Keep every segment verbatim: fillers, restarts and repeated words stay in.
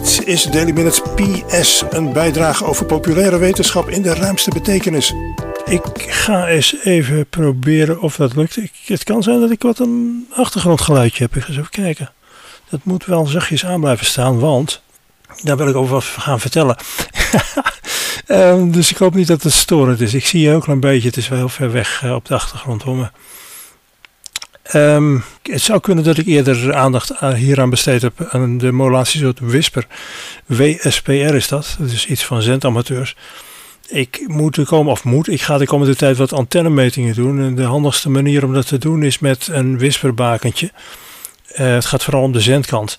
Dit is Daily Minutes P S, een bijdrage over populaire wetenschap in de ruimste betekenis. Ik ga eens even proberen of dat lukt. Ik, het kan zijn dat ik wat een achtergrondgeluidje heb. Ik ga eens even kijken. Dat moet wel zachtjes aan blijven staan, want daar wil ik over wat gaan vertellen. um, dus ik hoop niet dat het storend is. Ik zie je ook een klein beetje. Het is wel heel ver weg uh, op de achtergrond hoor. Um, het zou kunnen dat ik eerder aandacht uh, hieraan besteed heb aan de modulatiesoort Whisper. W S P R is dat. Dat is iets van zendamateurs. Ik moet de komen, of moet, ik ga de komende tijd wat antennemetingen doen. En de handigste manier om dat te doen is met een Whisper-bakentje. Uh, het gaat vooral om de zendkant.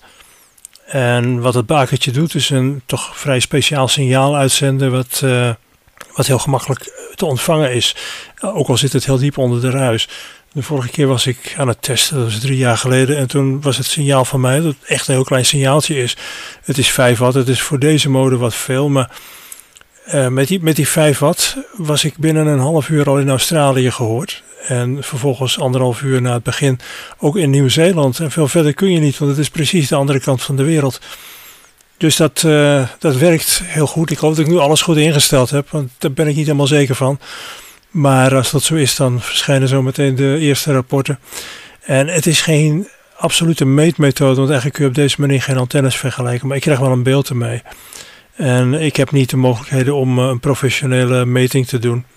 En wat het bakentje doet is een toch vrij speciaal signaal uitzenden wat, uh, wat heel gemakkelijk te ontvangen is. Uh, ook al zit het heel diep onder de ruis. De vorige keer was ik aan het testen, dat was drie jaar geleden. En toen was het signaal van mij, dat het echt een heel klein signaaltje is. Het is vijf watt, het is voor deze mode wat veel. Maar uh, met, die, met die vijf watt was ik binnen een half uur al in Australië gehoord. En vervolgens anderhalf uur na het begin ook in Nieuw-Zeeland. En veel verder kun je niet, want het is precies de andere kant van de wereld. Dus dat, uh, dat werkt heel goed. Ik hoop dat ik nu alles goed ingesteld heb, want daar ben ik niet helemaal zeker van. Maar als dat zo is, dan verschijnen zo meteen de eerste rapporten. En het is geen absolute meetmethode, want eigenlijk kun je op deze manier geen antennes vergelijken. Maar ik krijg wel een beeld ermee. En ik heb niet de mogelijkheden om een professionele meting te doen.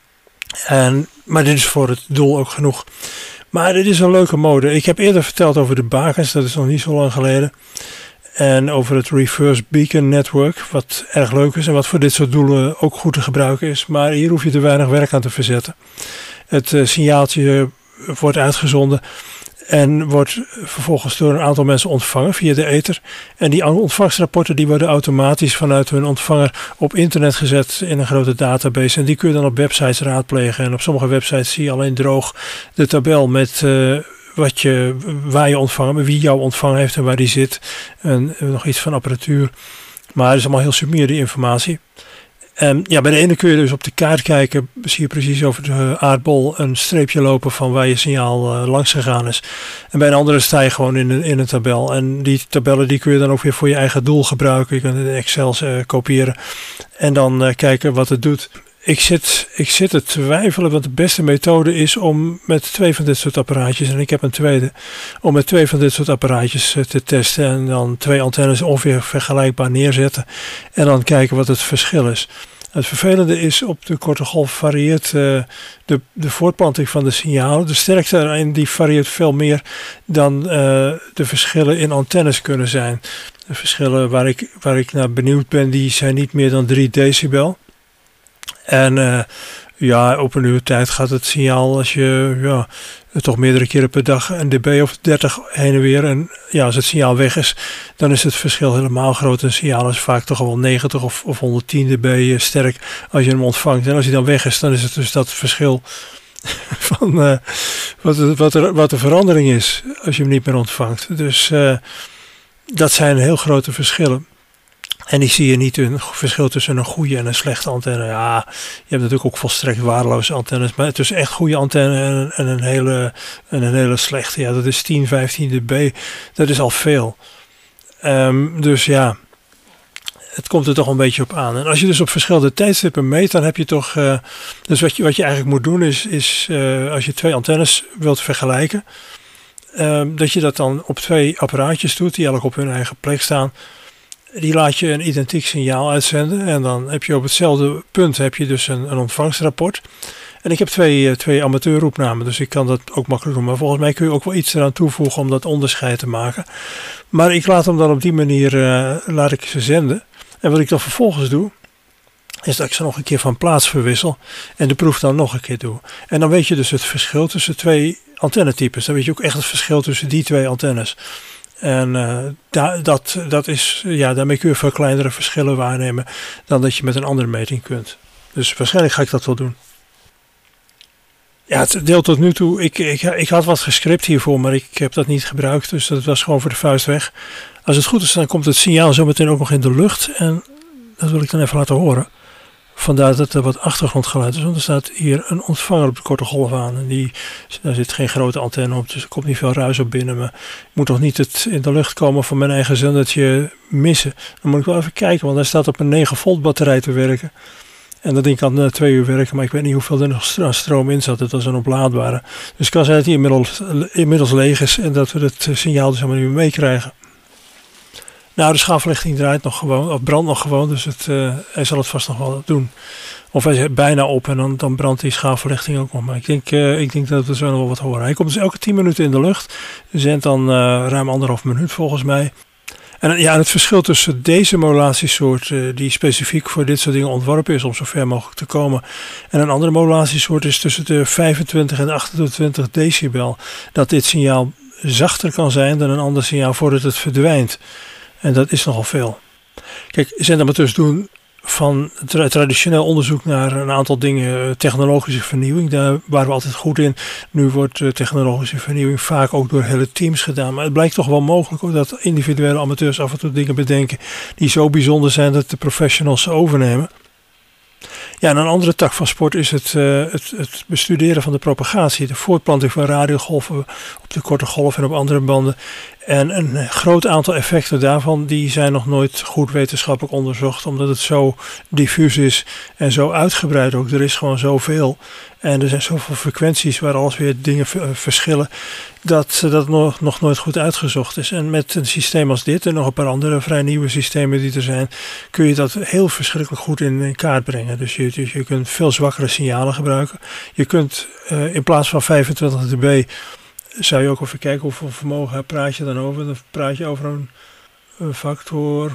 En, maar dit is voor het doel ook genoeg. Maar dit is een leuke mode. Ik heb eerder verteld over de bakens, dat is nog niet zo lang geleden. En over het Reverse Beacon Network, wat erg leuk is en wat voor dit soort doelen ook goed te gebruiken is. Maar hier hoef je er weinig werk aan te verzetten. Het uh, signaaltje wordt uitgezonden en wordt vervolgens door een aantal mensen ontvangen via de ether. En die ontvangstrapporten die worden automatisch vanuit hun ontvanger op internet gezet in een grote database. En die kun je dan op websites raadplegen. En op sommige websites zie je alleen droog de tabel met Uh, Wat je, waar je ontvangen, wie jou ontvangen heeft en waar die zit. En nog iets van apparatuur. Maar het is allemaal heel sumier die informatie. En ja, bij de ene kun je dus op de kaart kijken. Zie je precies over de aardbol een streepje lopen van waar je signaal uh, langs gegaan is. En bij een andere sta je gewoon in een, in een tabel. En die tabellen die kun je dan ook weer voor je eigen doel gebruiken. Je kunt het in Excel uh, kopiëren. En dan uh, kijken wat het doet. Ik zit, ik zit te twijfelen, want de beste methode is om met twee van dit soort apparaatjes, en ik heb een tweede, om met twee van dit soort apparaatjes te testen en dan twee antennes ongeveer vergelijkbaar neerzetten en dan kijken wat het verschil is. Het vervelende is, op de korte golf varieert uh, de, de voortplanting van de signalen. De sterkte erin die varieert veel meer dan uh, de verschillen in antennes kunnen zijn. De verschillen waar ik, waar ik naar benieuwd ben, die zijn niet meer dan drie decibel. En uh, ja, op een uur tijd gaat het signaal, als je ja, toch meerdere keren per dag een dB of dertig heen en weer. En ja, als het signaal weg is, dan is het verschil helemaal groot. Een signaal is vaak toch wel negentig of, of honderdtien dB sterk als je hem ontvangt. En als hij dan weg is, dan is het dus dat verschil van uh, wat, wat, er, wat de verandering is als je hem niet meer ontvangt. Dus uh, dat zijn heel grote verschillen. En die zie je niet een verschil tussen een goede en een slechte antenne. Ja, je hebt natuurlijk ook volstrekt waardeloze antennes. Maar tussen echt goede antenne en, en, een, hele, en een hele slechte. Ja, dat is tien, vijftien dB. Dat is al veel. Um, dus ja, het komt er toch een beetje op aan. En als je dus op verschillende tijdstippen meet, dan heb je toch Uh, dus wat je, wat je eigenlijk moet doen is, is uh, als je twee antennes wilt vergelijken, Uh, dat je dat dan op twee apparaatjes doet, die elk op hun eigen plek staan. Die laat je een identiek signaal uitzenden en dan heb je op hetzelfde punt heb je dus een, een ontvangstrapport. En ik heb twee, twee amateurroepnamen, dus ik kan dat ook makkelijk doen. Maar volgens mij kun je ook wel iets eraan toevoegen om dat onderscheid te maken. Maar ik laat hem dan op die manier uh, laat ik ze zenden. En wat ik dan vervolgens doe, is dat ik ze nog een keer van plaats verwissel en de proef dan nog een keer doe. En dan weet je dus het verschil tussen twee antennetypes. Dan weet je ook echt het verschil tussen die twee antennes. En uh, da, dat, dat is, ja, daarmee kun je veel kleinere verschillen waarnemen dan dat je met een andere meting kunt. Dus waarschijnlijk ga ik dat wel doen. Ja, het deel tot nu toe, ik, ik, ik had wat gescript hiervoor, maar ik heb dat niet gebruikt. Dus dat was gewoon voor de vuist weg. Als het goed is, dan komt het signaal zo meteen ook nog in de lucht. En dat wil ik dan even laten horen. Vandaar dat er wat achtergrondgeluid is. Want er staat hier een ontvanger op de korte golf aan. En die, daar zit geen grote antenne op, dus er komt niet veel ruis op binnen. Maar ik moet nog niet het in de lucht komen van mijn eigen zendertje missen. Dan moet ik wel even kijken, want hij staat op een negen volt batterij te werken. En dat ding kan uh, twee uur werken, maar ik weet niet hoeveel er nog stroom, stroom in zat. Het was een oplaadbare. Dus het kan zijn dat hij inmiddels, inmiddels leeg is en dat we het signaal dus helemaal niet meer meekrijgen. Nou, de schaafverlichting draait nog gewoon, of brandt nog gewoon, dus het, uh, hij zal het vast nog wel doen. Of hij is bijna op en dan, dan brandt die schaafverlichting ook nog. Maar ik denk, uh, ik denk dat we zo nog wel wat horen. Hij komt dus elke tien minuten in de lucht. Zendt dan uh, ruim anderhalf minuut volgens mij. En ja, het verschil tussen deze modulatiesoort, uh, die specifiek voor dit soort dingen ontworpen is om zo ver mogelijk te komen, en een andere modulatiesoort is tussen de vijfentwintig en achtentwintig decibel. Dat dit signaal zachter kan zijn dan een ander signaal voordat het verdwijnt. En dat is nogal veel. Kijk, zendamateurs doen van tra- traditioneel onderzoek naar een aantal dingen, technologische vernieuwing. Daar waren we altijd goed in. Nu wordt uh, technologische vernieuwing vaak ook door hele teams gedaan. Maar het blijkt toch wel mogelijk ook dat individuele amateurs af en toe dingen bedenken die zo bijzonder zijn dat de professionals ze overnemen. Ja, en een andere tak van sport is het, uh, het, het bestuderen van de propagatie. De voortplanting van radiogolven op de korte golf en op andere banden. En een groot aantal effecten daarvan die zijn nog nooit goed wetenschappelijk onderzocht. Omdat het zo diffuus is en zo uitgebreid ook. Er is gewoon zoveel. En er zijn zoveel frequenties waar alles weer dingen verschillen. Dat dat nog, nog nooit goed uitgezocht is. En met een systeem als dit en nog een paar andere vrij nieuwe systemen die er zijn, kun je dat heel verschrikkelijk goed in, in kaart brengen. Dus je, dus je kunt veel zwakkere signalen gebruiken. Je kunt uh, in plaats van vijfentwintig dB zou je ook even kijken hoeveel vermogen praat je dan over. Dan praat je over een, een factor,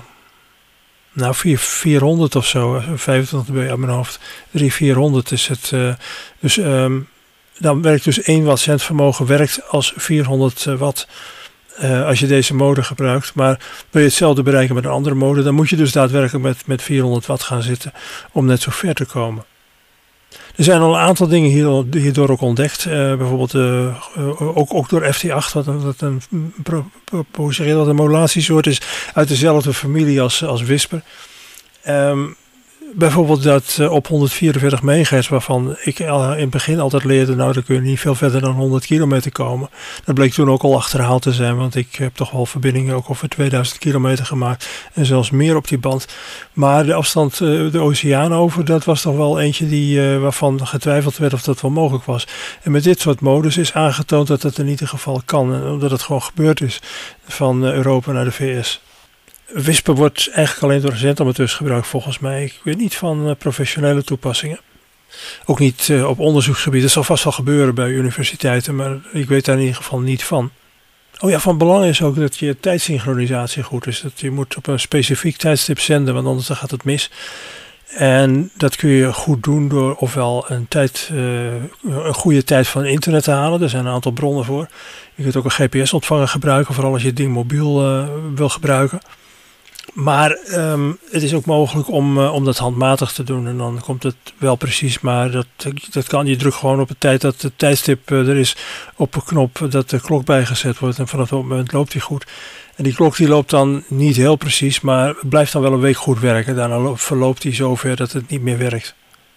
nou vierhonderd of zo, vijfentwintig dB uit mijn hoofd. drie vierhonderd is het. Uh, dus um, dan werkt dus één watt zendvermogen werkt als vierhonderd watt uh, als je deze mode gebruikt. Maar wil je hetzelfde bereiken met een andere mode, dan moet je dus daadwerkelijk met, met vierhonderd watt gaan zitten om net zo ver te komen. Er zijn al een aantal dingen hier, hierdoor ook ontdekt. Uh, bijvoorbeeld uh, uh, ook, ook door F T acht, wat, wat, een, pro, pro, pro, zeg je dat, een modulatiesoort is uit dezelfde familie als, als Wisper. Um, bijvoorbeeld dat uh, op honderdvierenveertig megahertz, waarvan ik uh, in het begin altijd leerde, nou dan kun je niet veel verder dan honderd kilometer komen. Dat bleek toen ook al achterhaald te zijn, want ik heb toch wel verbindingen ook over tweeduizend kilometer gemaakt en zelfs meer op die band. Maar de afstand uh, de oceaan over, dat was toch wel eentje die, uh, waarvan getwijfeld werd of dat wel mogelijk was. En met dit soort modus is aangetoond dat dat in ieder geval kan, en omdat het gewoon gebeurd is van uh, Europa naar de V S. Wisper wordt eigenlijk alleen door zendamateurs gebruikt volgens mij. Ik weet niet van uh, professionele toepassingen. Ook niet uh, op onderzoeksgebied. Dat zal vast wel gebeuren bij universiteiten, maar ik weet daar in ieder geval niet van. Oh ja, van belang is ook dat je tijdsynchronisatie goed is. Dat je moet op een specifiek tijdstip zenden, want anders dan gaat het mis. En dat kun je goed doen door ofwel een, tijd, uh, een goede tijd van internet te halen. Er zijn een aantal bronnen voor. Je kunt ook een G P S-ontvanger gebruiken, vooral als je het ding mobiel uh, wil gebruiken. Maar um, het is ook mogelijk om, uh, om dat handmatig te doen. En dan komt het wel precies. Maar dat, dat kan. Je drukt gewoon op het tijd dat het tijdstip uh, er is op een knop dat de klok bijgezet wordt. En vanaf dat moment loopt die goed. En die klok die loopt dan niet heel precies. Maar blijft dan wel een week goed werken. Daarna verloopt die zover dat het niet meer werkt.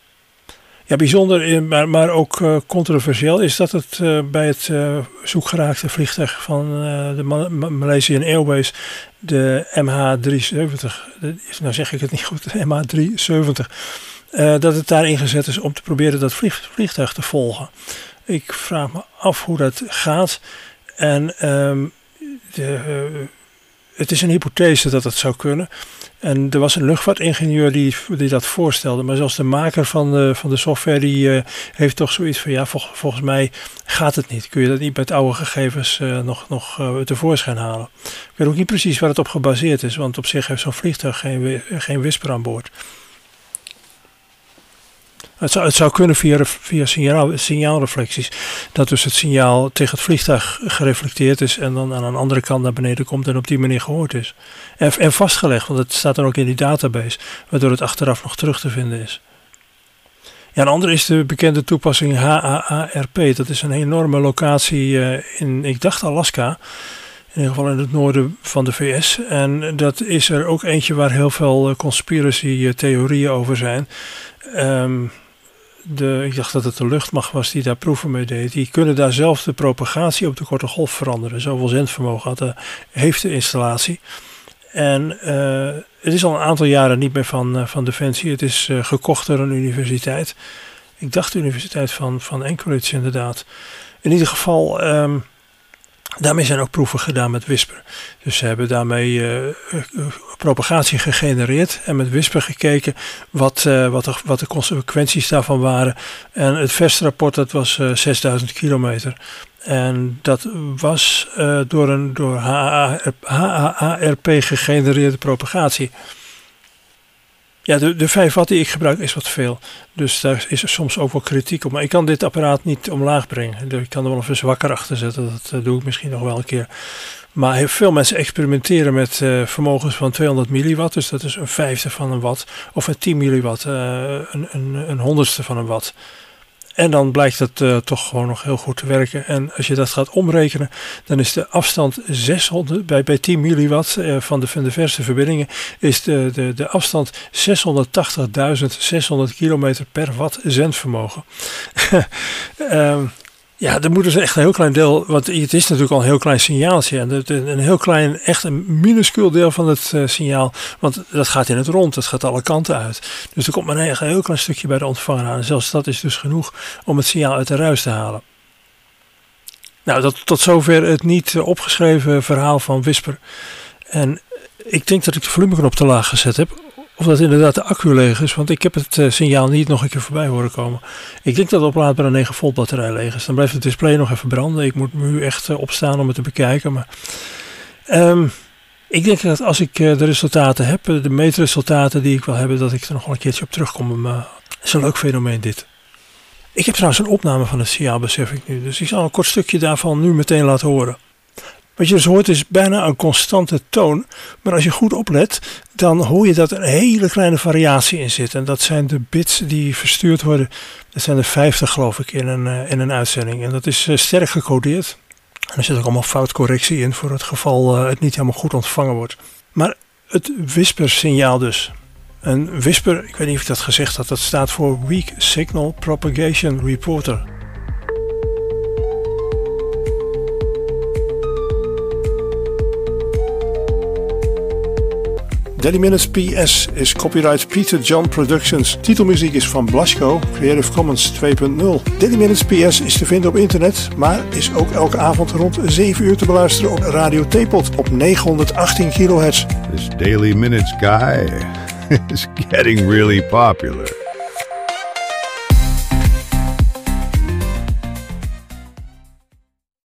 Ja, bijzonder, maar, maar ook uh, controversieel is dat het uh, bij het uh, zoekgeraakte vliegtuig van uh, de Ma- Ma- Malaysian Airways, de M H driehonderdzeventig, de, nou zeg ik het niet goed, de M H driehonderdzeventig, uh, dat het daar ingezet is om te proberen dat vlieg, vliegtuig te volgen. Ik vraag me af hoe dat gaat en um, de, uh, het is een hypothese dat het zou kunnen. En er was een luchtvaartingenieur die, die dat voorstelde. Maar zelfs de maker van de, van de software die uh, heeft toch zoiets van, ja, vol, volgens mij gaat het niet. Kun je dat niet met oude gegevens uh, nog, nog uh, tevoorschijn halen. Ik weet ook niet precies waar het op gebaseerd is. Want op zich heeft zo'n vliegtuig geen, geen Wisper aan boord. Het zou, het zou kunnen via, via signaal, signaalreflecties. Dat dus het signaal tegen het vliegtuig gereflecteerd is en dan aan een andere kant naar beneden komt en op die manier gehoord is. En, en vastgelegd, want het staat dan ook in die database, waardoor het achteraf nog terug te vinden is. Ja, een andere is de bekende toepassing H A A R P. Dat is een enorme locatie uh, in, ik dacht Alaska. In ieder geval in het noorden van de V S. En dat is er ook eentje waar heel veel conspiracy theorieën over zijn. Um, de, ik dacht dat het de luchtmacht was die daar proeven mee deed. Die kunnen daar zelf de propagatie op de korte golf veranderen. Zoveel zendvermogen had de, heeft de installatie. En uh, het is al een aantal jaren niet meer van, uh, van Defensie. Het is uh, gekocht door een universiteit. Ik dacht de universiteit van, van Anchorage inderdaad. In ieder geval, um, daarmee zijn ook proeven gedaan met Whisper. Dus ze hebben daarmee uh, uh, propagatie gegenereerd en met Whisper gekeken wat, uh, wat, de, wat de consequenties daarvan waren. En het verste rapport dat was uh, zesduizend kilometer. En dat was uh, door een door H A A R P gegenereerde propagatie. Ja, de, de vijf watt die ik gebruik is wat veel. Dus daar is er soms ook wel kritiek op. Maar ik kan dit apparaat niet omlaag brengen. Ik kan er wel even zwakker achter zetten. Dat uh, doe ik misschien nog wel een keer. Maar heel veel mensen experimenteren met uh, vermogens van tweehonderd milliwatt. Dus dat is een vijfde van een watt. Of een tien milliwatt. Uh, een, een, een honderdste van een watt. En dan blijkt het uh, toch gewoon nog heel goed te werken. En als je dat gaat omrekenen, dan is de afstand zeshonderd, bij, bij tien milliwatt uh, van, de, van de verste verbindingen, is de, de, de afstand zeshonderdtachtigduizend zeshonderd kilometer per watt zendvermogen. um, Ja, er moet dus echt een heel klein deel, want het is natuurlijk al een heel klein signaaltje. En een heel klein, echt een minuscuul deel van het uh, signaal, want dat gaat in het rond, dat gaat alle kanten uit. Dus er komt maar een heel klein stukje bij de ontvanger aan. En zelfs dat is dus genoeg om het signaal uit de ruis te halen. Nou, dat, tot zover het niet opgeschreven verhaal van Whisper. En ik denk dat ik de volumeknop te laag gezet heb. Of dat inderdaad de accu leeg is, want ik heb het uh, signaal niet nog een keer voorbij horen komen. Ik denk dat het oplaadbare negen volt batterij leeg is. Dan blijft het display nog even branden. Ik moet nu echt uh, opstaan om het te bekijken. Maar um, ik denk dat als ik uh, de resultaten heb, de meetresultaten die ik wil hebben, dat ik er nog wel een keertje op terugkom. Maar het is een leuk fenomeen dit. Ik heb trouwens een opname van het signaal, besef ik nu. Dus ik zal een kort stukje daarvan nu meteen laten horen. Wat je dus hoort is bijna een constante toon. Maar als je goed oplet, dan hoor je dat er een hele kleine variatie in zit. En dat zijn de bits die verstuurd worden. Dat zijn er vijftig geloof ik in een, uh, in een uitzending. En dat is uh, sterk gecodeerd. En er zit ook allemaal foutcorrectie in voor het geval uh, het niet helemaal goed ontvangen wordt. Maar het Whisper-signaal dus. Een Whisper, ik weet niet of ik dat gezegd had, dat staat voor Weak Signal Propagation Reporter. Daily Minutes P S is copyright Peter John Productions. Titelmuziek is van Blasco, Creative Commons twee punt nul. Daily Minutes P S is te vinden op internet, maar is ook elke avond rond zeven uur te beluisteren op Radio Teapot op negenhonderdachttien kilohertz. This Daily Minutes guy is getting really popular.